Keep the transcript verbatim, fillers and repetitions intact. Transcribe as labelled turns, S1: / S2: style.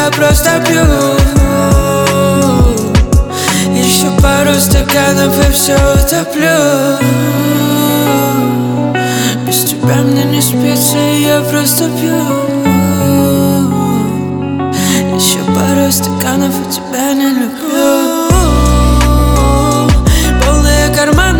S1: я просто пью. Еще пару стаканов и все утоплю. Без тебя мне не спится, я просто пью. Еще пару стаканов, и тебя не люблю. Полные карманы